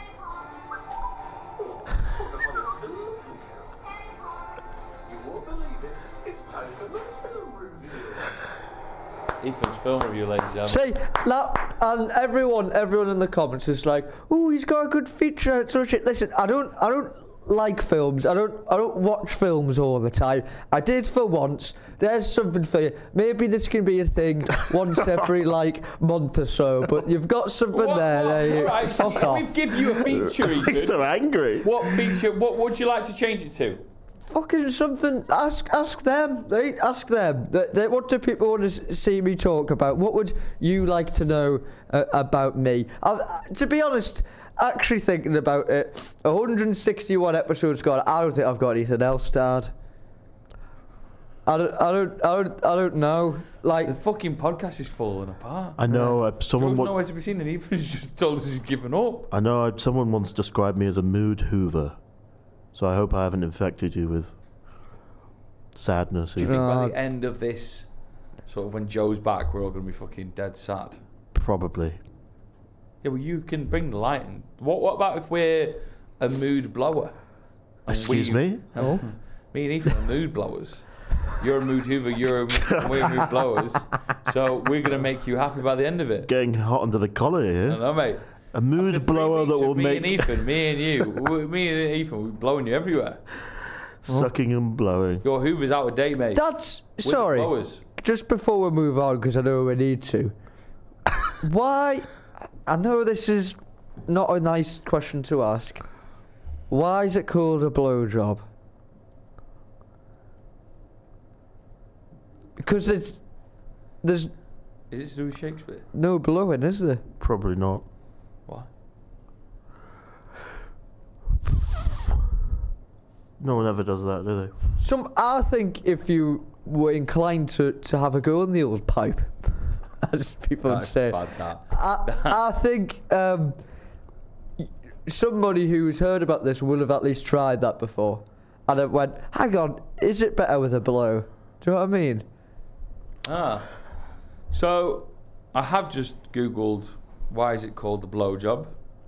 Pocahontas is a lovely film. You won't believe it. It's time for the film review. Ethan's film review, ladies and gentlemen. See, and everyone in the comments is like, "Oh, he's got a good feature." So shit. Listen, I don't like films. I don't watch films all the time. I did for once. There's something for you. Maybe this can be a thing once every month or so. But you've got something there. Right, so fuck off. We've given you a feature, Ethan. He's so angry. What feature? What would you like to change it to? Fucking something. Ask them. Ask them. What do people want to see me talk about? What would you like to know about me? To be honest, actually thinking about it, 161 episodes gone. I don't think I've got anything else to add. I don't know. The fucking podcast is falling apart. I know. Someone Joe's nowhere to be seen, and Ethan's just told us he's given up. I know. Someone once described me as a mood hoover. So I hope I haven't infected you with sadness. Do you think by the end of this, sort of when Joe's back, we're all going to be fucking dead sad? Probably. Yeah, well, you can bring the light in. What about if we're a mood blower? Excuse me? Oh. Me and Ethan are mood blowers. You're a mood hoover, we're mood blowers. So we're going to make you happy by the end of it. Getting hot under the collar here. I know, mate. A mood blower that will make... Me and Ethan, we're blowing you everywhere. Sucking and blowing. Your hoover's out of date, mate. That's... We're the sorry. blowers. Just before we move on, because I know we need to. Why... I know this is not a nice question to ask. Why is it called a blowjob? Because there's Is it to do with Shakespeare? no blowing, is there? Probably not. What? No one ever does that, do they? I think if you were inclined to have a go on the old pipe, as people would That's say, bad, that. I think somebody who's heard about this will have at least tried that before. And it went, hang on, is it better with a blow? Do you know what I mean? So, I have just Googled why is it called the blowjob.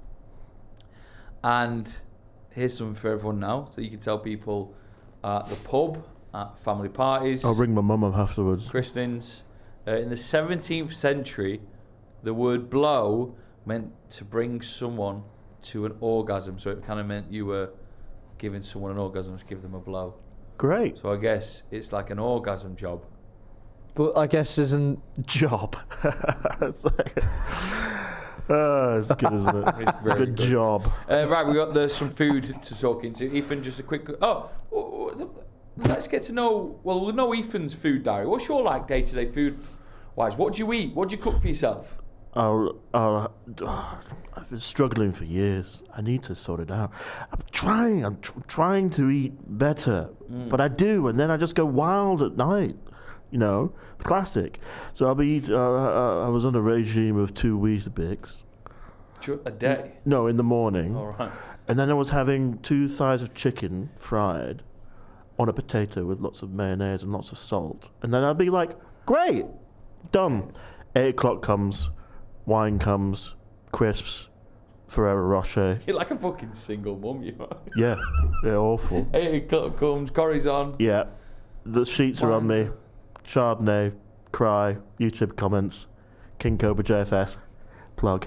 And here's something for everyone now. So you can tell people at the pub, at family parties, I'll ring my mum up afterwards. christenings. In the 17th century, the word blow meant to bring someone to an orgasm. So it kind of meant you were giving someone an orgasm to give them a blow. Great. So I guess it's like an orgasm job. But I guess isn't... Job. It's like- it's good, isn't it? It's very Good job. Right, we got some food to talk into. Ethan, just a quick... let's get to know... Well, we'll know Ethan's food diary. What's your, like, day-to-day food-wise? What do you eat? What do you cook for yourself? I've been struggling for years. I need to sort it out. I'm trying to eat better, but I do, and then I just go wild at night. You know, the classic. So I'll be eating. I was on a regime of 2 Weetabix. A day? No, in the morning. All right. And then I was having 2 thighs of chicken fried on a potato with lots of mayonnaise and lots of salt. And then I'd be like, great, done. 8 o'clock comes, wine comes, crisps, Ferrero Rocher. You're like a fucking single mum, you are. Yeah, awful. 8 o'clock comes, curry's on. Yeah, the sheets are on me. Chardonnay, Cry, YouTube comments, King Cobra JFS, plug.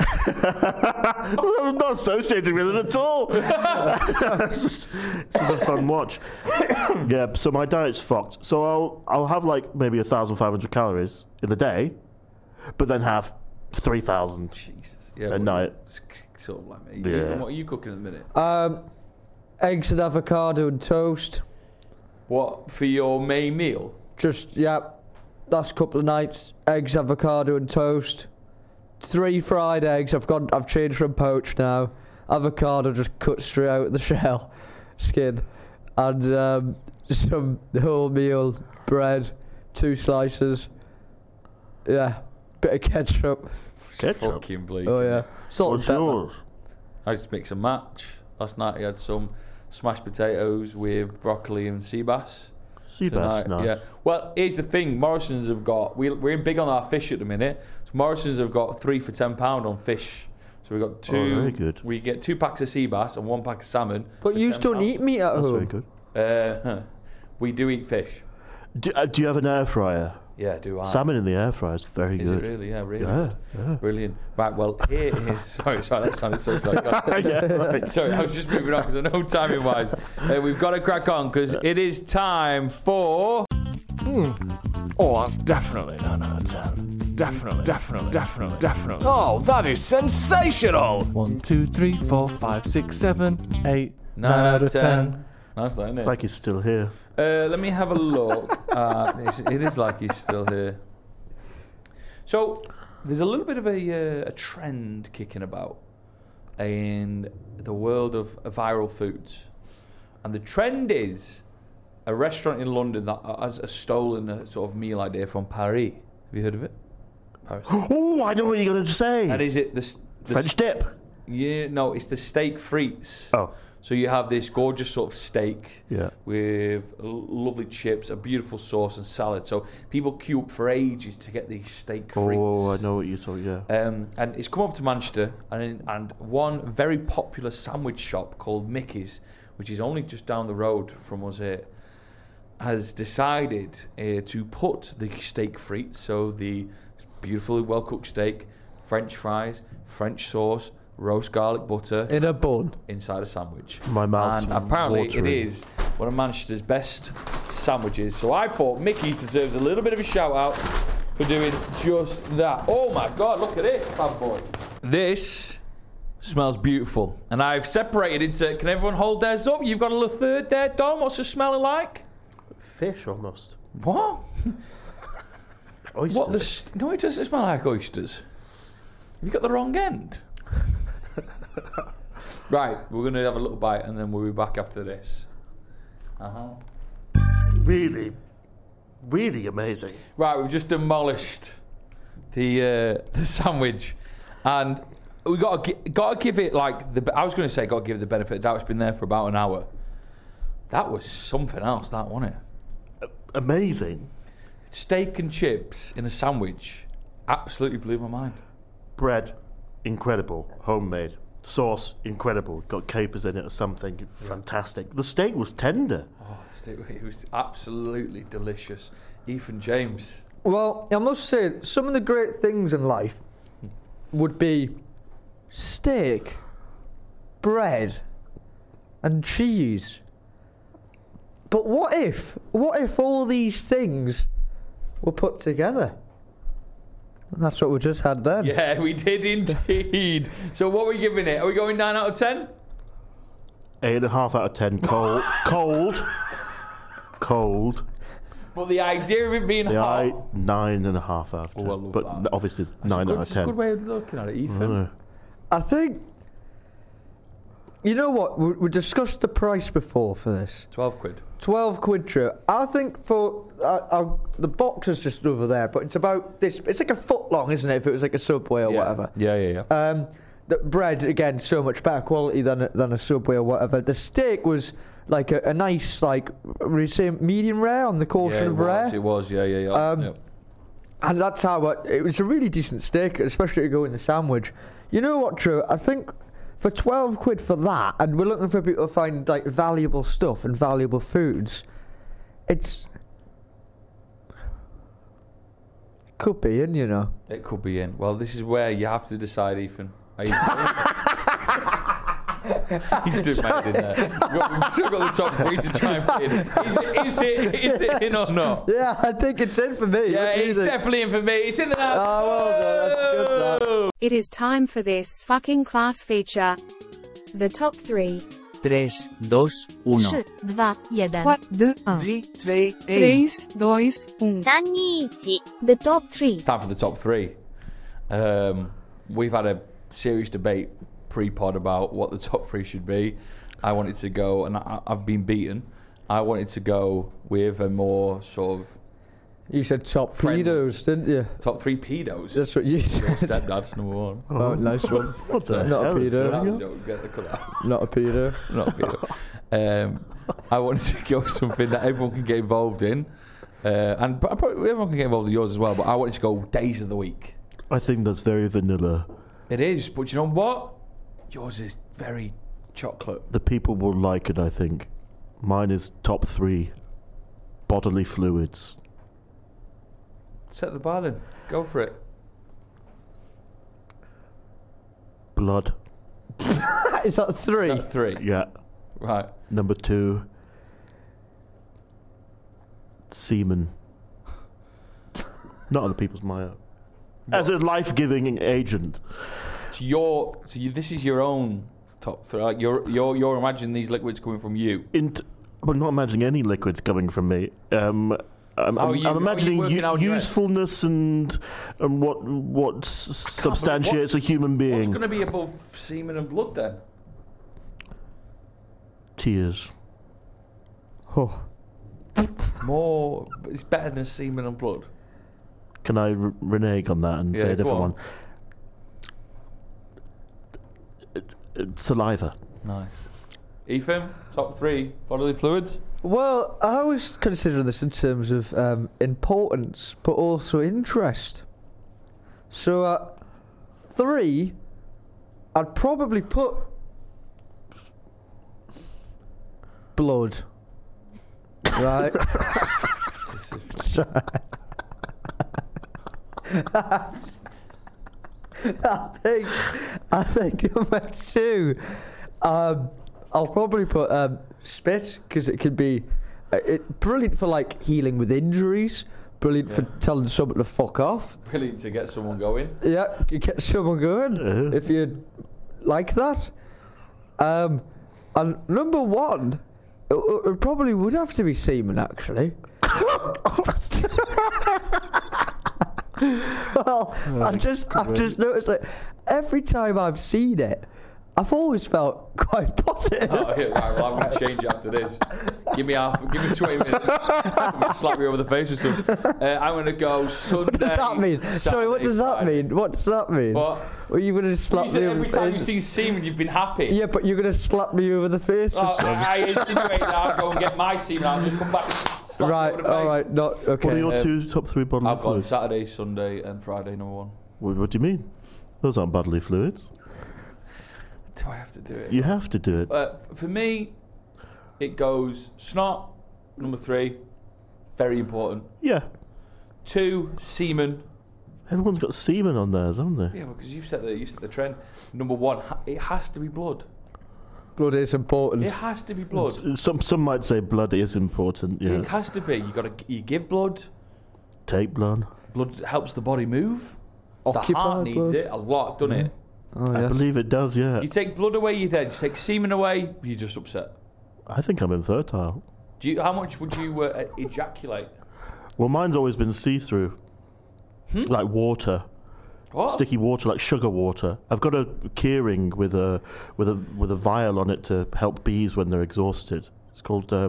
I'm not associating with it at all. This is a fun watch. Yeah, so my diet's fucked. So I'll have like maybe 1,500 calories in the day, but then have 3,000 Jesus. Yeah, at night. It's sort of like me. Yeah. Ethan, what are you cooking at the minute? Eggs and avocado and toast. What, for your main meal? Just, last couple of nights, eggs, avocado and toast. 3 fried eggs. I've changed from poached now. Avocado just cut straight out of the shell, skin. And some wholemeal bread, 2 slices. Yeah, bit of ketchup. Ketchup? Fucking bleak. Oh yeah, salt and What's pepper. yours? I just mix and match. Last night I had some smashed potatoes with broccoli and sea bass. Sea bass, nice. Yeah. Well, here's the thing. Morrison's have got... We're big on our fish at the minute. So Morrison's have got 3 for £10 on fish. So we've got 2... Oh, very good. We get 2 packs of sea bass and 1 pack of salmon. But for you £10. don't eat meat at That's very home. good. We do eat fish. Do you have an air fryer? Yeah, do I. Salmon in the air fryer is very Is good. it really? Yeah, really. Yeah, yeah. Brilliant. Right, well, here is... Sorry, that sounded so like Yeah, right. Sorry, I was just moving on because I know timing-wise. We've got to crack on because it is time for... Oh, that's definitely 9 out of 10. Definitely. Oh, that is sensational! 1, 2, 3, 4, 5, 6, 7, 8, 9 out of 10. Nice, that, isn't It's it? like he's still here. Let me have a look. It is like he's still here. So, there's a little bit of a trend kicking about in the world of viral foods. And the trend is a restaurant in London that has stolen a sort of meal idea from Paris. Have you heard of it? Paris. Oh, I know what you're going to say. And is it the French dip. Yeah, no, it's the steak frites. Oh, So you have this gorgeous sort of steak yeah. with lovely chips, a beautiful sauce and salad. So people queue up for ages to get these steak frites. Oh, I know what you're talking. Yeah. And it's come over to Manchester, and one very popular sandwich shop called Mickey's, which is only just down the road from us here, has decided to put the steak frites, so the beautifully well-cooked steak, French fries, French sauce, roast garlic butter In a bun. inside a sandwich. My mouth's And apparently watering. it is one of Manchester's best sandwiches. So I thought Mickey's deserves a little bit of a shout out for doing just that. Oh my God, look at this bad boy. This smells beautiful. And I've separated into, can everyone hold theirs up? You've got a little third there, Dom. What's it smelling like? Fish almost. What? Oysters. What? No, it doesn't smell like oysters. Have you got the wrong end? Right, we're going to have a little bite and then we'll be back after this. Really, really amazing. Right, we've just demolished the sandwich, and we got to give it like the. I was going to say got to give it the benefit of the doubt. It's been there for about an hour. That was something else, that wasn't it? Amazing. Steak and chips in a sandwich absolutely blew my mind. Bread, incredible, homemade. Sauce, incredible. Got capers in it or something. Fantastic. The steak was tender. Oh, it was absolutely delicious. Ethan James. Well, I must say, some of the great things in life would be steak, bread, and cheese. But what if all these things were put together? And that's what we just had then. Yeah, we did indeed. So what are we giving it? Are we going 9 out of 10? 8.5 out of 10. Cold. But the idea of it being hot. 9.5 out of 10. Oh, I love but that. obviously 9 out of 10. It's a good way of looking at it, Ethan. I think, you know what, we discussed the price before for this. 12 quid. 12 quid, true. I think for the box is just over there, but it's about this. It's like a foot long, isn't it? If it was like a Subway or whatever. Yeah. The bread again, so much better quality than a Subway or whatever. The steak was like a nice, like, would you say medium rare on the caution of rare. It was. Yeah. And that's how it was a really decent steak, especially to go in the sandwich. You know what, Drew? I think for 12 quid for that, and we're looking for people to find like valuable stuff and valuable foods, it could be in, you know. It could be in. Well, this is where you have to decide, Ethan. Are you He's doing in there. We've still got the top 3 to try and fit in. Is it in or not? Yeah, I think it's in for me. Yeah, it's definitely in for me. It's in the now. Oh, well done. That's good, that. It is time for this fucking class feature. The top 3. 3, 2, 1. 3, 2, 1. 3, 2, 1. 3, 2, 1. 3, 2, 1. The top 3. Time for the top 3. We've had a serious debate pre-pod about what the top 3 should be. I wanted to go, and I've been beaten. I wanted to go with a more sort of. You said top pedos, didn't you? Top 3 pedos. That's what you Your said. stepdad, number 1. Oh, nice one. What the It's not a hell is pedo. going on? Don't get the colour. Not a pedo. Not a pedo. I wanted to go with something that everyone can get involved in, and probably everyone can get involved in yours as well. But I wanted to go days of the week. I think that's very vanilla. It is, but you know what? Yours is very chocolate. The people will like it, I think. Mine is top 3 bodily fluids. Set the bar then. Go for it. Blood. Is that 3? Set 3. Yeah. Right. Number 2, semen. Not other people's, my own. As a life-giving agent. So this is your own top 3. Like you're imagining these liquids coming from you. I'm not imagining any liquids coming from me. I'm imagining usefulness and what substantiates a human being. What's going to be above semen and blood then? Tears. Oh. More. It's better than semen and blood. Can I renege on that and say a different one? Saliva. Nice. Ethan, top 3 bodily fluids? Well, I was considering this in terms of importance, but also interest. So, 3, I'd probably put blood. Right? I think number 2, I'll probably put spit, because it could be brilliant for like healing with injuries, brilliant for telling someone to fuck off, Brilliant to get someone going. yeah, you get someone going if you like that. And number 1, it probably would have to be semen, actually. Well, I've just noticed that every time I've seen it, I've always felt quite positive. Oh, okay, right, well, I'm going to change it after this. Give me 20 minutes. Slap me over the face or something. I'm going to go Sunday. What does that mean? Sorry, what does that mean? What does that mean? What? Are you going to slap me over Every the time face? you've seen semen, you've been happy. Yeah, but you're going to slap me over the face or something. I insinuate that I'll go and get my semen out and just come back. Slap me Right, over the face. alright, not okay. What are your two top three bodily I've got fluids? Saturday, Sunday, and Friday, number one. What do you mean? Those aren't bodily fluids. Do I have to do it? You have to do it. For me, it goes snot, number 3, very important. Yeah. 2, semen. Everyone's got semen on theirs, haven't they? Yeah, because you set the trend. Number 1, it has to be blood. Blood is important. It has to be blood. Some might say blood is important. Yeah. It has to be. You give blood. Take blood. Blood helps the body move. The Occupy heart needs blood. it a lot, doesn't it? Oh, I yes. believe it does. Yeah. You take blood away, you're dead. You take semen away, you're just upset. I think I'm infertile. How much would you ejaculate? Well, mine's always been see-through, like water, What? sticky water, like sugar water. I've got a keyring with a vial on it to help bees when they're exhausted. It's called a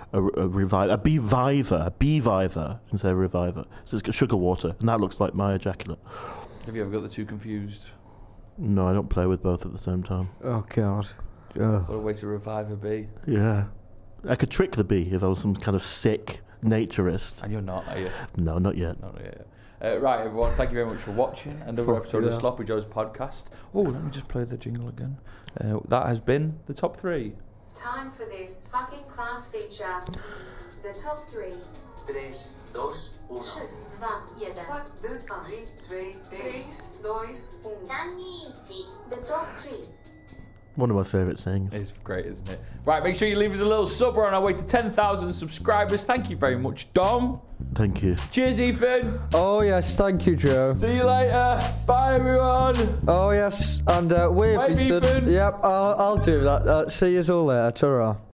beeviver instead of reviver. So it's got sugar water, and that looks like my ejaculate. Have you ever got the two confused? No, I don't play with both at the same time. Oh, God. What a way to revive a bee. Yeah, I could trick the bee if I was some kind of sick naturist. And you're not, are you? No, not yet. No, yeah. Right, everyone, thank you very much for watching another episode of the Sloppy Joe's podcast. Oh, let me just play the jingle again. That has been the top 3. Time for this fucking class feature. The top 3. 3, 2, 1. 3, 2, 1. 4, 3, 2, 1. 3, 2, 1. The top 3. One of my favourite things. It's great, isn't it? Right, make sure you leave us a little sub. We're on our way to 10,000 subscribers. Thank you very much, Dom. Thank you. Cheers, Ethan. Oh, yes. Thank you, Joe. See you later. Bye, everyone. Oh, yes. And wave, Wave, Ethan. Ethan. Yep, I'll do that. See you all later. Ta-ra.